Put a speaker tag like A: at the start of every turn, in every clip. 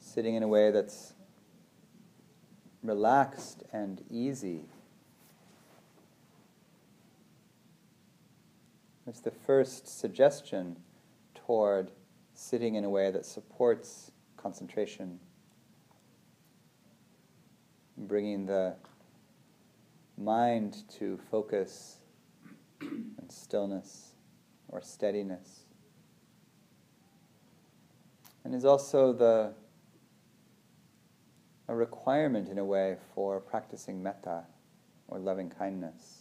A: sitting in a way that's relaxed and easy. It's the first suggestion toward sitting in a way that supports concentration, bringing the mind to focus and stillness or steadiness. And is also a requirement in a way for practicing metta or loving kindness.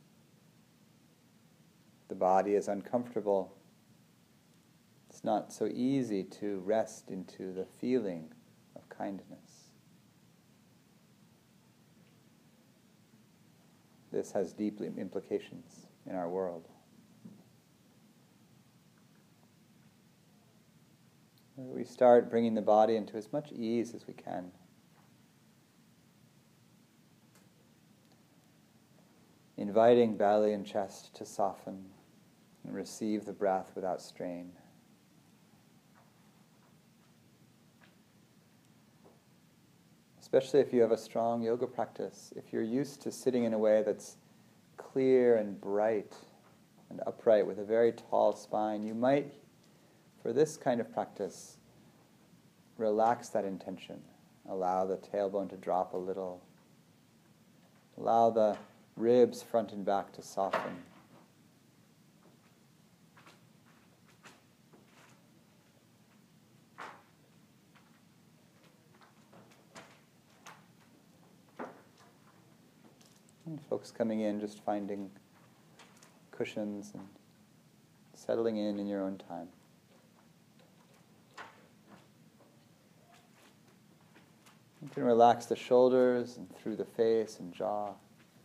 A: The body is uncomfortable. It's not so easy to rest into the feeling of kindness. This has deep implications in our world. We start bringing the body into as much ease as we can. Inviting belly and chest to soften and receive the breath without strain. Especially if you have a strong yoga practice, if you're used to sitting in a way that's clear and bright and upright with a very tall spine, you might, for this kind of practice, relax that intention. Allow the tailbone to drop a little. Allow the ribs front and back to soften. And folks coming in, just finding cushions and settling in your own time. You can relax the shoulders and through the face and jaw.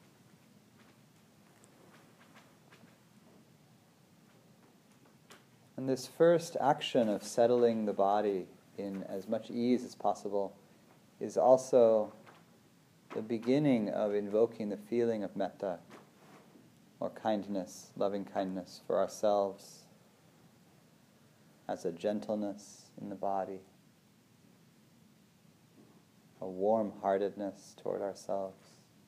A: And this first action of settling the body in as much ease as possible is also the beginning of invoking the feeling of metta, or kindness, loving kindness for ourselves, as a gentleness in the body, a warm-heartedness toward ourselves.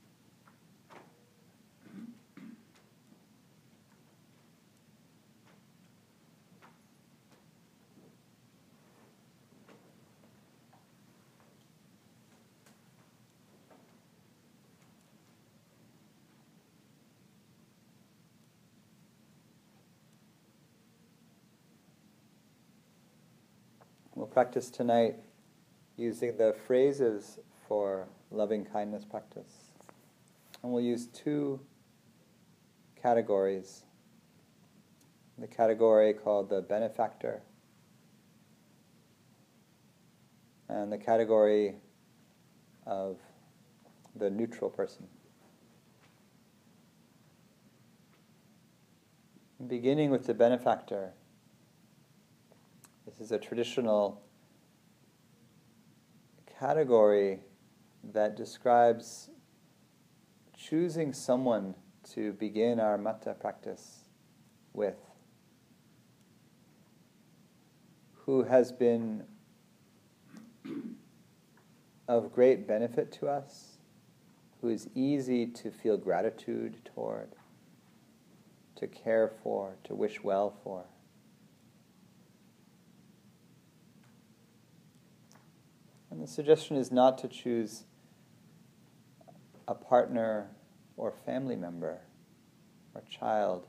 A: We'll practice tonight using the phrases for loving kindness practice. And we'll use two categories. The category called the benefactor, and the category of the neutral person. Beginning with the benefactor, this is a traditional category that describes choosing someone to begin our metta practice with, who has been of great benefit to us, who is easy to feel gratitude toward, to care for, to wish well for. And the suggestion is not to choose a partner or family member or child,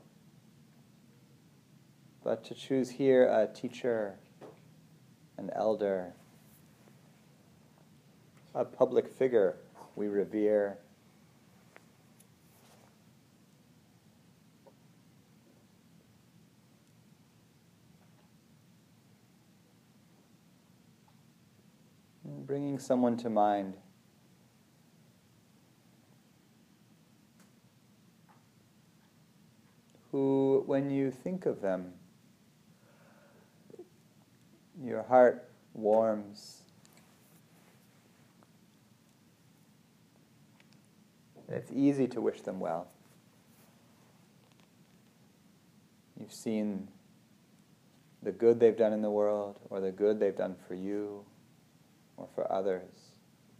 A: but to choose here a teacher, an elder, a public figure we revere, bringing someone to mind who, when you think of them, your heart warms. It's easy to wish them well. You've seen the good they've done in the world, or the good they've done for you, or for others.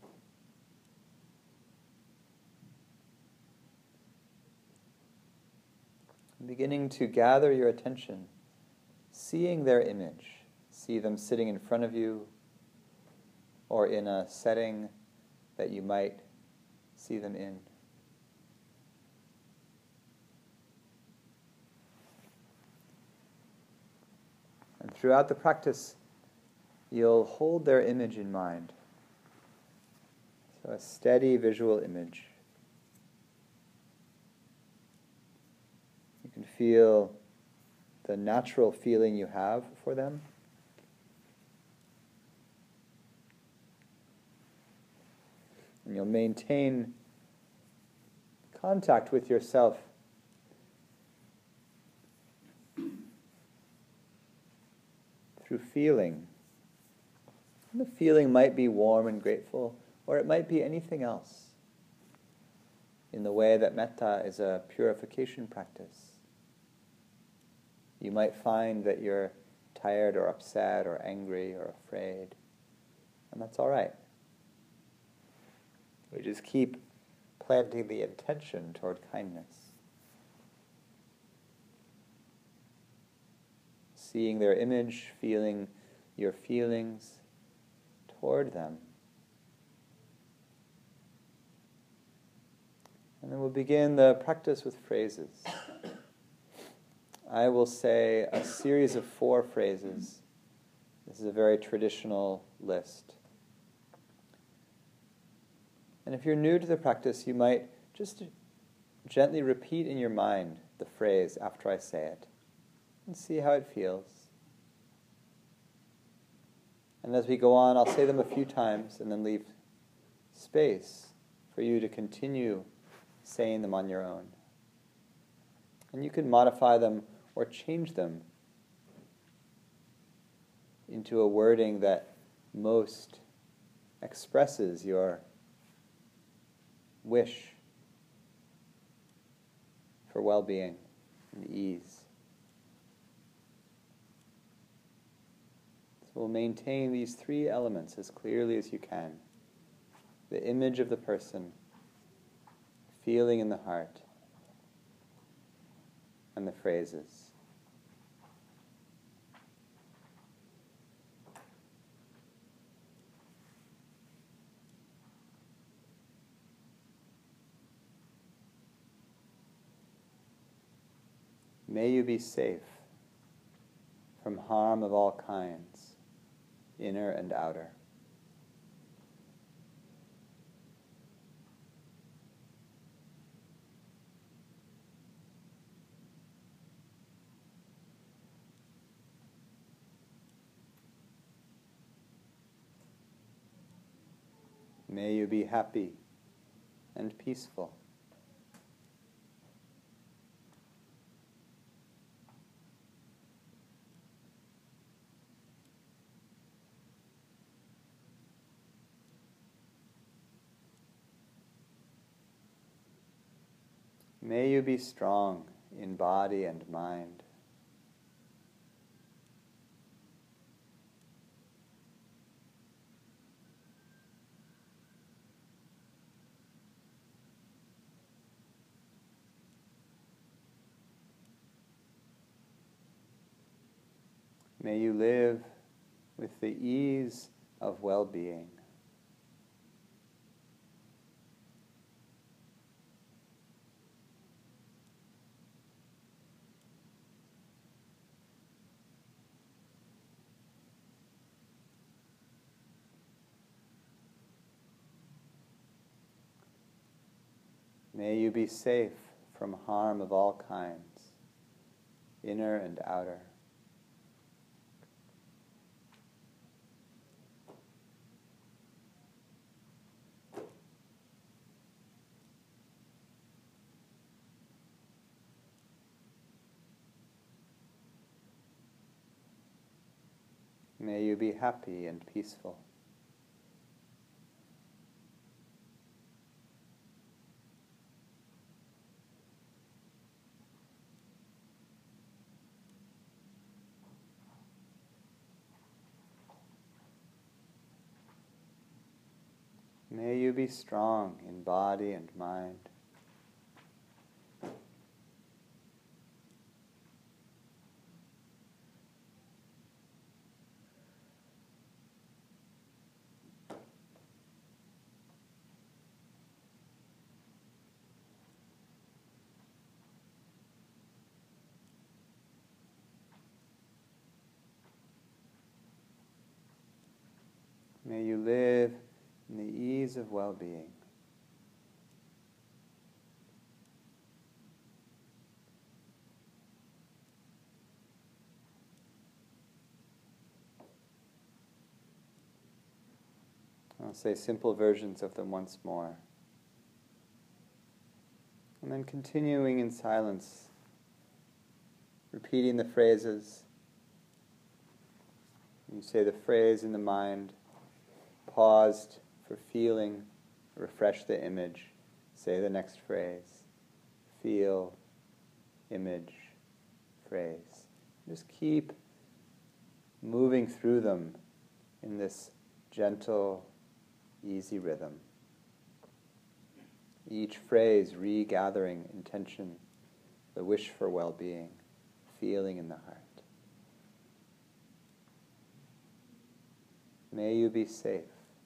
A: Beginning to gather your attention, seeing their image. See them sitting in front of you or in a setting that you might see them in. And throughout the practice, you'll hold their image in mind. So a steady visual image. You can feel the natural feeling you have for them. And you'll maintain contact with yourself through feeling. And the feeling might be warm and grateful, or it might be anything else, in the way that metta is a purification practice. You might find that you're tired or upset or angry or afraid, and that's all right. We just keep planting the intention toward kindness. Seeing their image, feeling your feelings toward them. And then we'll begin the practice with phrases. I will say a series of 4 phrases. This is a very traditional list. And if you're new to the practice, you might just gently repeat in your mind the phrase after I say it, and see how it feels. And as we go on, I'll say them a few times and then leave space for you to continue saying them on your own. And you can modify them or change them into a wording that most expresses your wish for well-being and ease. So we'll maintain these 3 elements as clearly as you can. The image of the person, feeling in the heart, and the phrases. May you be safe from harm of all kinds, inner and outer. May you be happy and peaceful. May you be strong in body and mind. May you live with the ease of well-being. May you be safe from harm of all kinds, inner and outer. May you be happy and peaceful. you be strong in body and mind. May you live in the ease of well-being. I'll say simple versions of them once more. And then continuing in silence, repeating the phrases. You say the phrase in the mind, paused for feeling, refresh the image, say the next phrase, feel, image, phrase. Just keep moving through them in this gentle, easy rhythm. Each phrase regathering intention, the wish for well-being, feeling in the heart. May you be safe.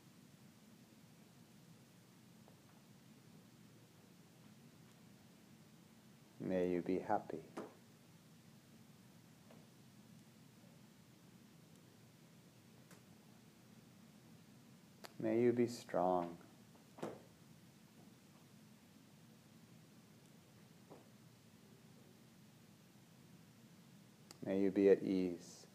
A: May you be happy. May you be strong. May you be at ease.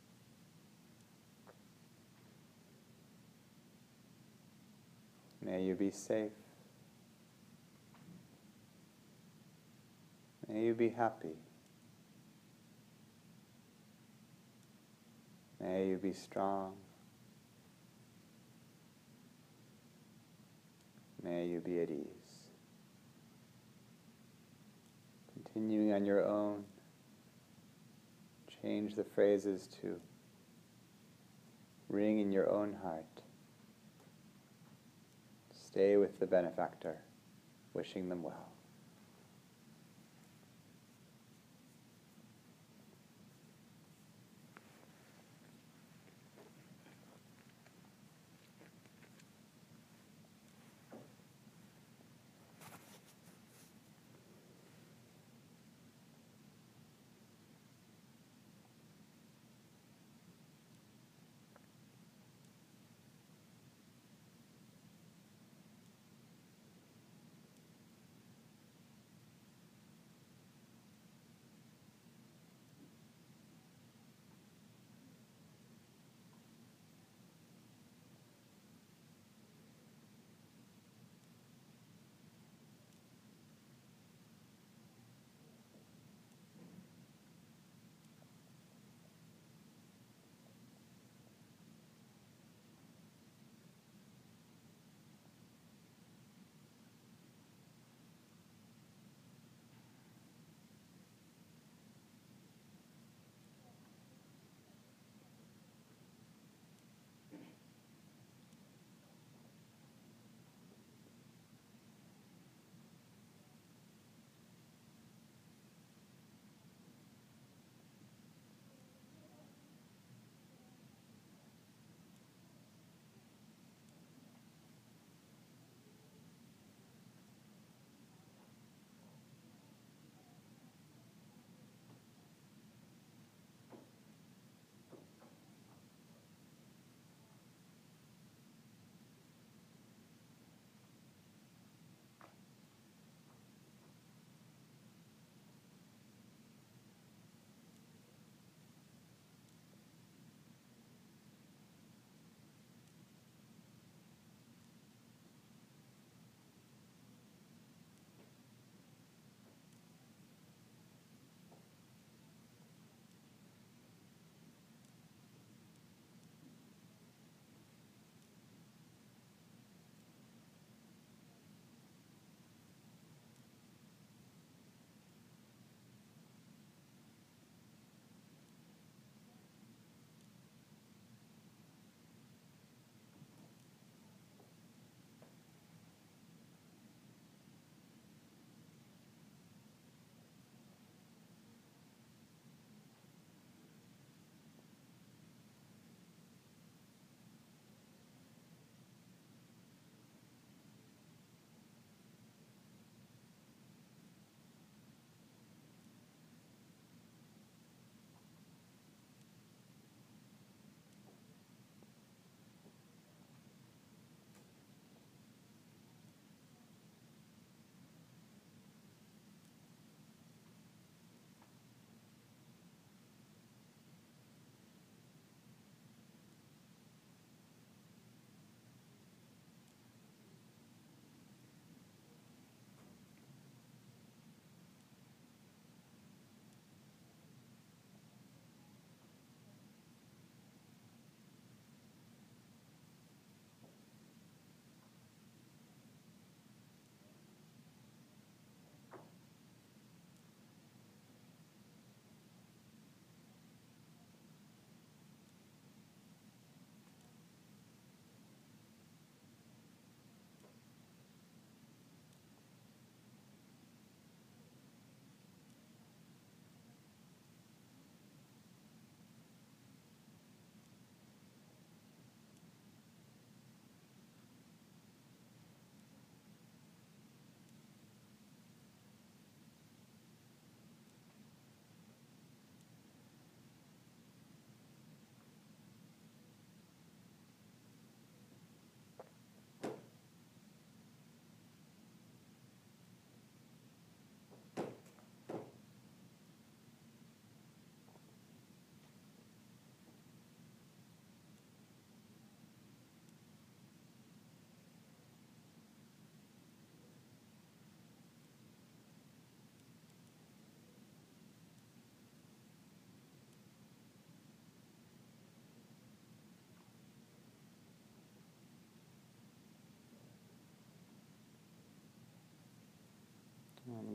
A: May you be safe. May you be happy. May you be strong. May you be at ease. Continuing on your own, change the phrases to ring in your own heart. Stay with the benefactor, wishing them well.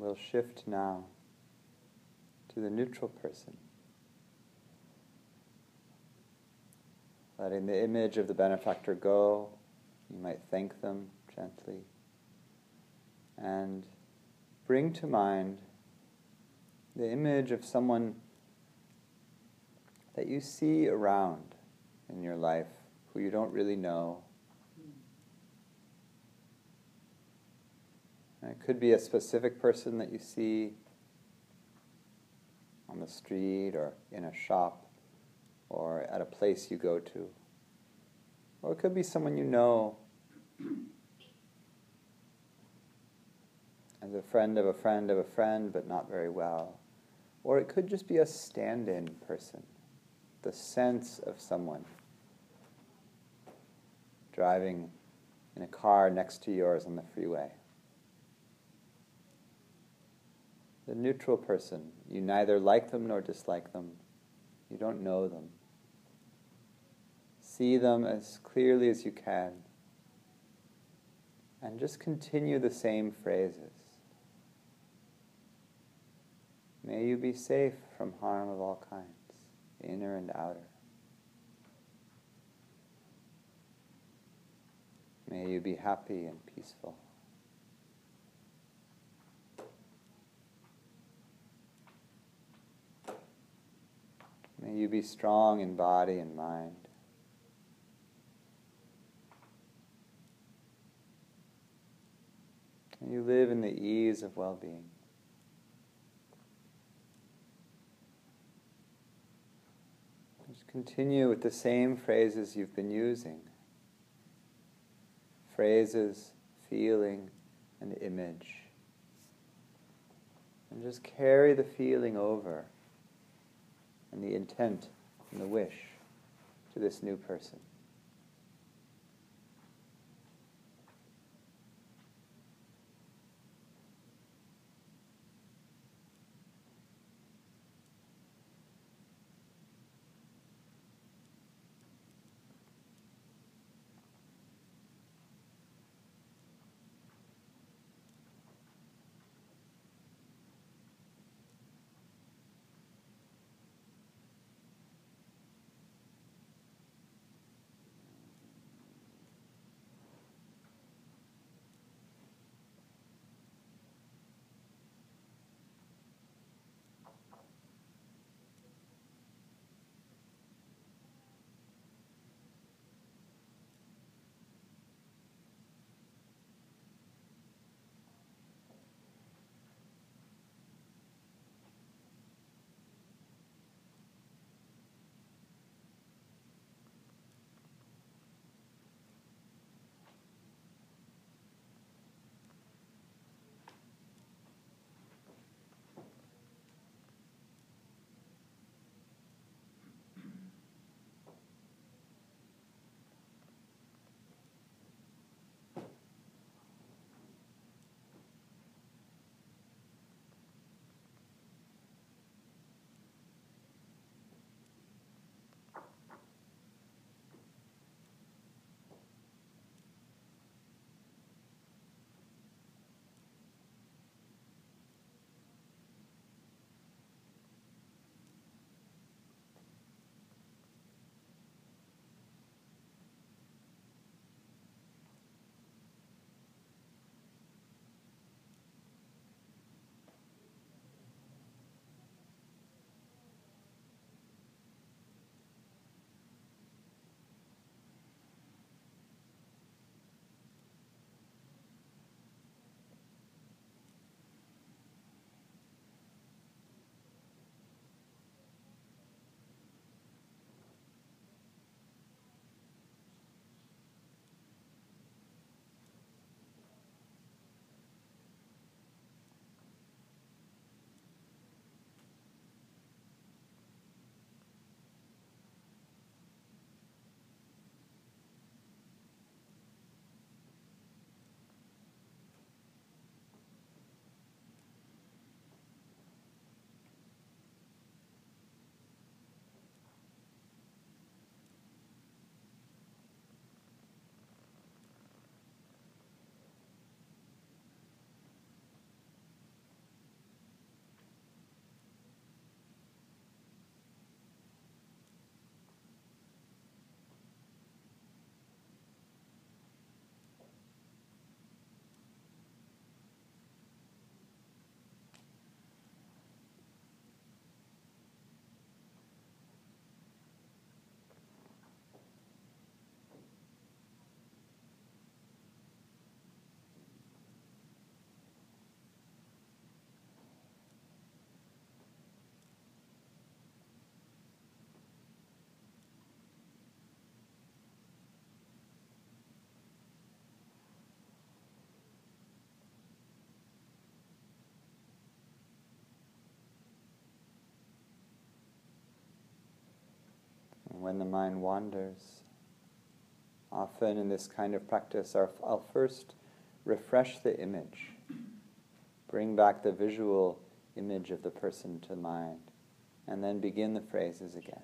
A: we'll shift now to the neutral person, letting the image of the benefactor go. You might thank them gently, and bring to mind the image of someone that you see around in your life who you don't really know. And it could be a specific person that you see on the street or in a shop or at a place you go to. Or it could be someone you know as a friend of a friend of a friend, but not very well. Or it could just be a stand-in person, the sense of someone driving in a car next to yours on the freeway. The neutral person, you neither like them nor dislike them. You don't know them. See them as clearly as you can. And just continue the same phrases. May you be safe from harm of all kinds, inner and outer. May you be happy and peaceful. May you be strong in body and mind. May you live in the ease of well-being. Just continue with the same phrases you've been using. Phrases, feeling, and image. And just carry the feeling over and the intent and the wish to this new person. And when the mind wanders, often in this kind of practice, I'll first refresh the image, bring back the visual image of the person to mind, and then begin the phrases again.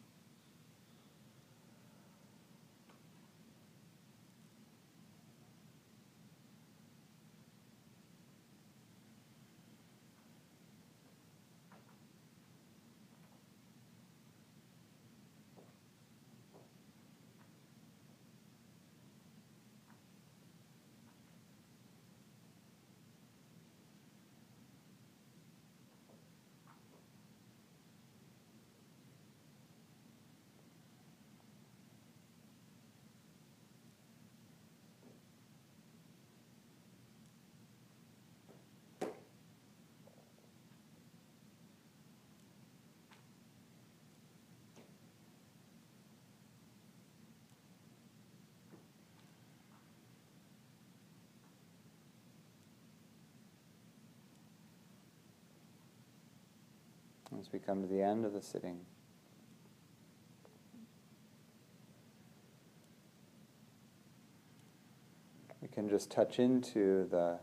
A: As we come to the end of the sitting, we can just touch into the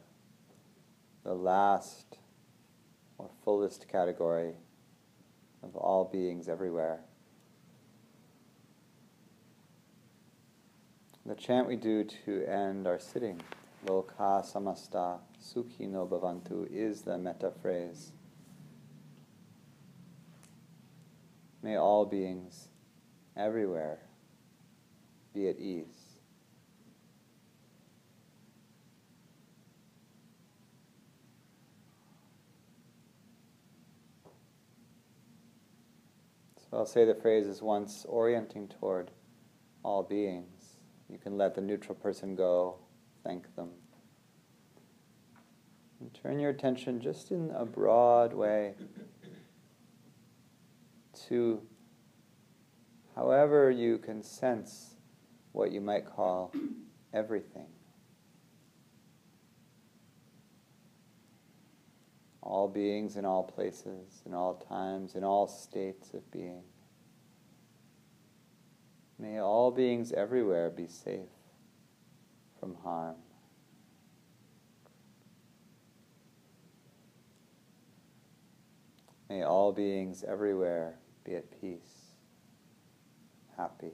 A: last or fullest category of all beings everywhere. The chant we do to end our sitting, Loka samasta sukhino bhavantu, is the metta phrase. May all beings everywhere be at ease. So I'll say the phrases once, orienting toward all beings. You can let the neutral person go, thank them. And turn your attention just in a broad way to however you can sense what you might call everything. All beings in all places, in all times, in all states of being. May all beings everywhere be safe from harm. May all beings everywhere be at peace, happy.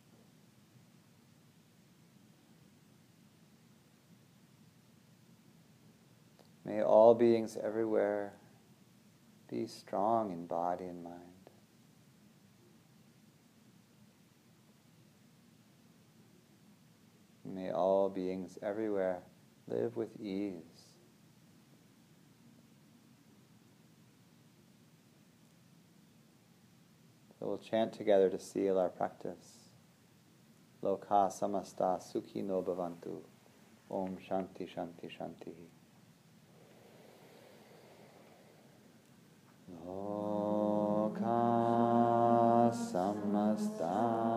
A: May all beings everywhere be strong in body and mind. May all beings everywhere live with ease. So we'll chant together to seal our practice. Loka samasta sukhino bhavantu. Om shanti shanti shanti. Loka samasta